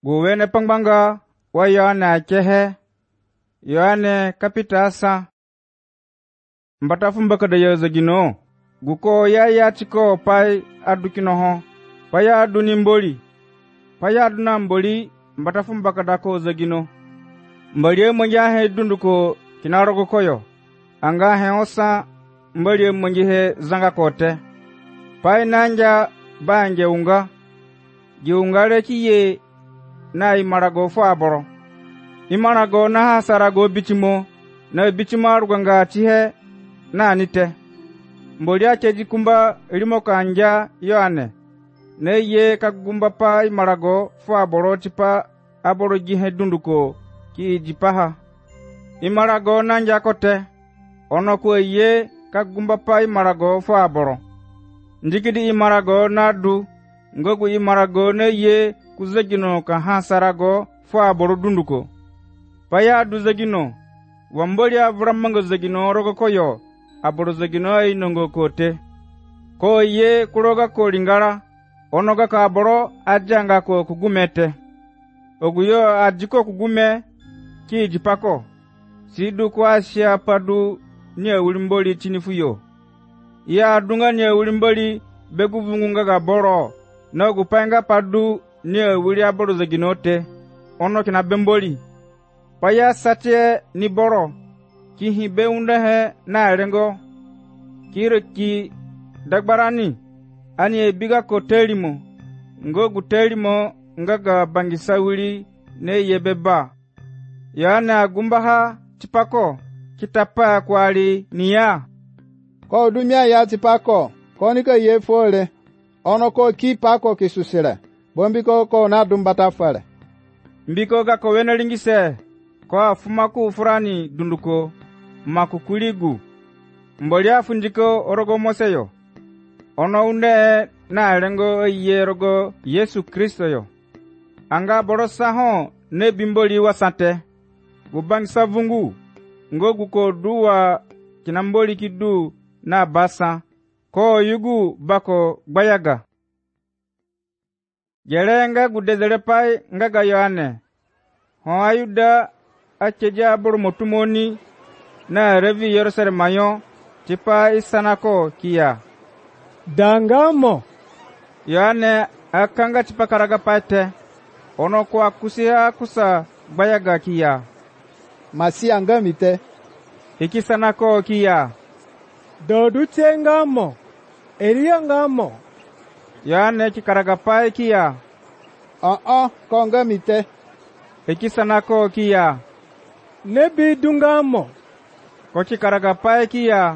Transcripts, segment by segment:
Guwene pangbanga wa Yohane akehe. Yohane kapitasa. Mbatafu mbakada yozagino. Guko ya chiko pai adukinoho. Paya aduni mboli. Paya aduna mboli mbatafu mbakada ko zagino. Mbali mwenja he dunduko kinarogo koyo. Anga he osa mbali mwenji he zanga kote. Pai nanja banje unga. Giungale kiye na imarago faboro. Imarago na hasarago bichimo na bichimo aruganga chihe na anite. Mboli ache jikumba limo kanja Yohane. Ne ye kagumba pa imarago faboro chipa aboro jihe dunduko ki jipaha. Imarago nanja kote. Ono kwe ye kagumba pa imarago faboro. Njikidi imarago nadu. Ngogu imarago ne ye kuzagino ka hasarago faboro dunduko. Paya du zagino. Wamboli avramango zagino rogo koyo. Aboro zagino ay nongo kote. Ko ye kuroga ko lingara. Onoga ka aboro ajanga ko kugumete. Oguyo ajiko kugume ki jipako. Sidu kwa asya padu nye ulimboli chinifuyo. Ya adunga nye ulimboli begu vungunga ga boro. Na gupanga padu nye wili aboro zaginote. Ono kina bemboli. Paya satie ni boro. Ki hibe undehe na erengo. Kiro ki dagbarani. Ani ebiga ko telimo. Ngogu telimo ngaga bangisa wili ne yebeba. Yohane agumbaha chipako. Kitapa kwali niya. Ko dumia ya chipako. Konika ye fole. Ono ko ki pako kisusile. Bombiko ko na dumbata fale. Mbiko ga ko wenelingise. Ko afumaku ufurani dunduko. Makukuligu. Mboli afunjiko orogo moseyo. Ono unde na elengo ye rogo Yesu Kristo yo. Anga borosa ho ne bimboli wasante. Gubangisa vungu. Ngogu ko duwa kinamboli kidu na basa. Ko yugu bako bayaga. Jelenga gudezele pai ngaga Yohane. Ho ayuda acheja aburu motumoni na revi Yerusalem mayo tipa isanako kia. Dangamo. Yohane akanga tipa karaga paite. Ono kwa kusia kusa bayaga kia. Masi angamite. Ikisanako kia. Dodu chengamo. Elia ngamo. Yohane kikaraga pai kia. Kongamite. Ikisanako kia. Nebi dungamo. Kochi karaga pai kia.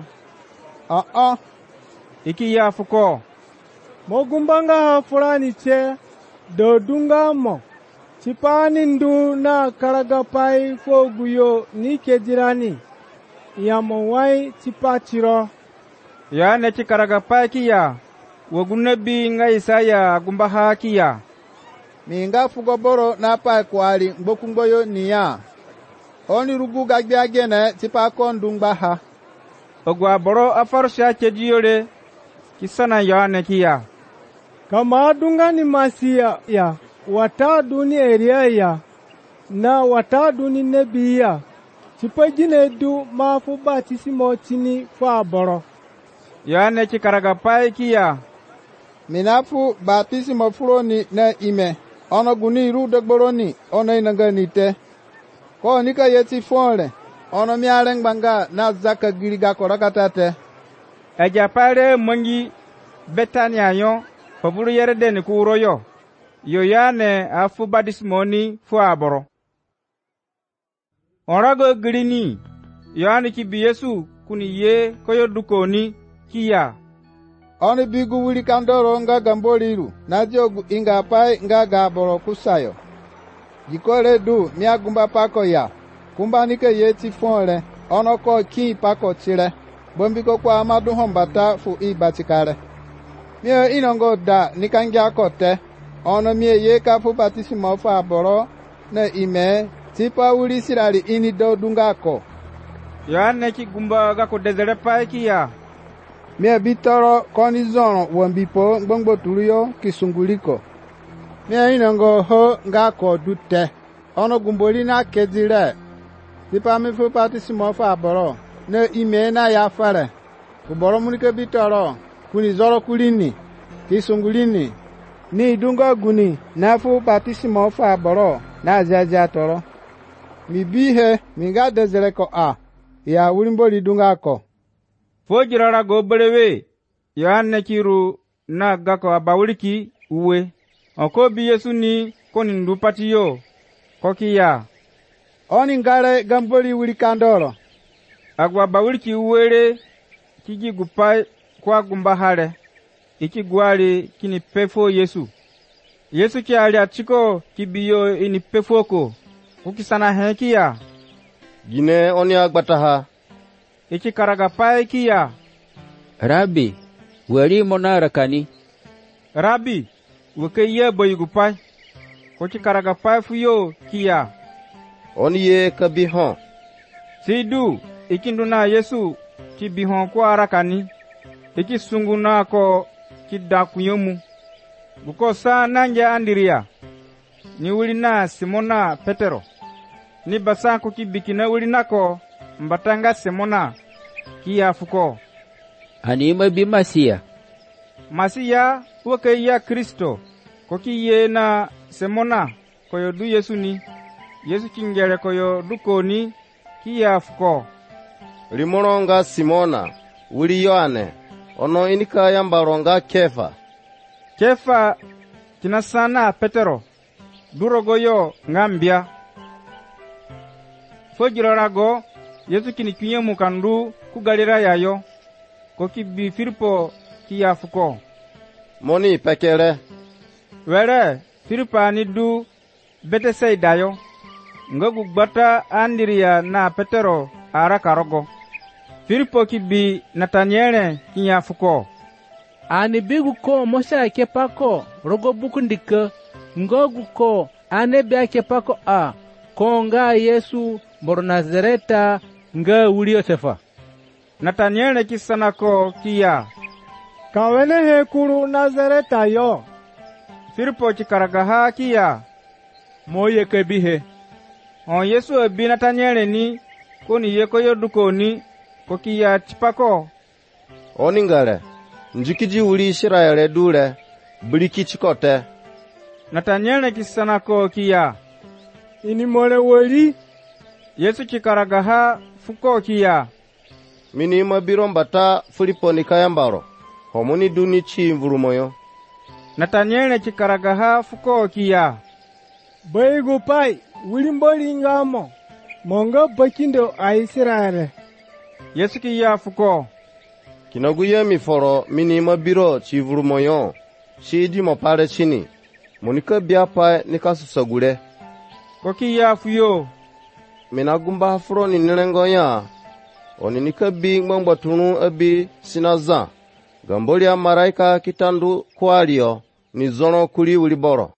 Ikiya fuko. Mogumbanga hafulani che. Dodungamo. Chipani ndu na karaga pai foguyo nike jirani. Yamowai chipachiro. Yohane kikaraga pai kia. Wogunebi nga Isaya gumbaha kia. Minga fugoboro na pai kwali mbokungoyo niya. Oni rugu gagbiage na tipa kondungba ha. Ogwa boro afarusha chejiyole. Kisana Yohane kia. Kama adunga ni masia ya. Watadu ni Elia ya. Na watadu ni nebi ya. Tipa jine du mafu batisimo chini faboro. Yohane kikaraga pai kia. Minafu batisimo fuloni na ime. Ono guni ru dogboroni. Ono inanganite. Ko nika yeti fole. Ono miareng banga na zaka giriga korakatate. Ejapale mwengi Betania yo. Paburu yerede ni kuro yo. Yohane afu badismoni fu aboro. Orago girini. Yohane kibi Yesu kuni ye koyo dukoni kia. Oni bigu wuli kandoro nga gamboliru. Na jogu inga pai nga gaboro kusayo. Jikole du miagumba pako ya. Kumba nike yeti fonle. Ono ko ki pako chile. Bombiko kwa amadu hombata fu ibatikare. Mie inongo da nikangya kote. Ono mie ye kafu batisimo fa aboro. Ne ime tipa wuli sirali ini do dungako. Yohane kigumba gako dezele pai kia. Mie bitoro koni zono wambipo ngbongbo tuluyo kisunguliko. Mie inongo ho nga ko dute. Ono gumboli na kedile. Tipa mi fu batisimo fa aboro. Ne ime na ya fare. Kuboro munike bitoro. Kuni zoro kulini. Kisungulini. Ni dungo guni. Na fu batisimo fa aboro. Na jaja toro. Mi bihe mi ga dezele ko a. Ya wulimboli dunga ko. Fo jirara go berewe. Yohane kiru na gako abawuliki uwe. Oko bi Yesu ni koni ndupati yo. Koki ya. Oni ngare gamboli wulikandoro. Agwa bawuliki uwele kiji gupai kwa gumbahale. Iki gwali kini pefo Yesu. Yesu ki ali atiko kibiyo ini pefoko. Ukisana heki ya. Gine oni agbataha. Iki karagapai kia. Rabi, wali monara kani. Rabi, wake ye boy gupai. Kochi karagapai fuyo kia. Oni ye kabihon. Sidu, ikinduna Yesu kibihon kwa arakani. Iki sunguna ko kidakuyomu. Bukosa nanja andiria. Ni ulina Simona Petero. Ni basa kukibikina ulinako mbatanga Simona kia fuko. Anima bi Masia. Masia wake ya Kristo. Koki ye na Simona koyo du Yesu ni. Yesu kingere koyo duko ni kia fuko. Limoronga Simona. Uli Yohane. Ono inika yambaronga Kefa. Kefa kinasana Petero. Durogoyo ngambia. Fojirorago Yesu kinikunye mukandu kugalira yayo. Koki bi Filipo kia fuko. Moni pekele. Were Filipa ni du Beteseda yo. Ngogu gbata andiria na Petero arakarogo. Filipo kibi Nathaniele kia fuko. Ani bigu ko mosa kepako rogo bukundika. Ngogu ko ane bia kepako a. Konga Yesu boro Nazareta nga wuli Yosefa. Nathaniele kisanako kia. Kawene hekuru Nazareta yo. Filipo chikaragaha kia. Moye kebihe. On Yesu ebi Nathaniele ni koni yeko yoduko ni kokia chipako. Oni ngale. Njikiji uli Israele dule. Biliki chikote. Nathaniele kisanako kia. Ini mole woli. Yesu chikaragaha fuko kia. Mini mabiro mbata Filipo nikayambaro. Homoni duni chimvurumoyo. Nathaniele chikaragaha fuko kia. Baigu pai wulimboli ngamo. Monga bakindo a Israele. Yesu kia fuko. Kinaguye miforo mini mabiro chivurumoyo. Shidi mopare chini. Monika biapa nikasusagule. Koki ya fuyo. Minagumba hafuro ni nilengo ya. Oni nikabi ngwangwa tunu abi sinaza. Gamboli ya maraika kitandu kwalio ni zono kuli uliboro.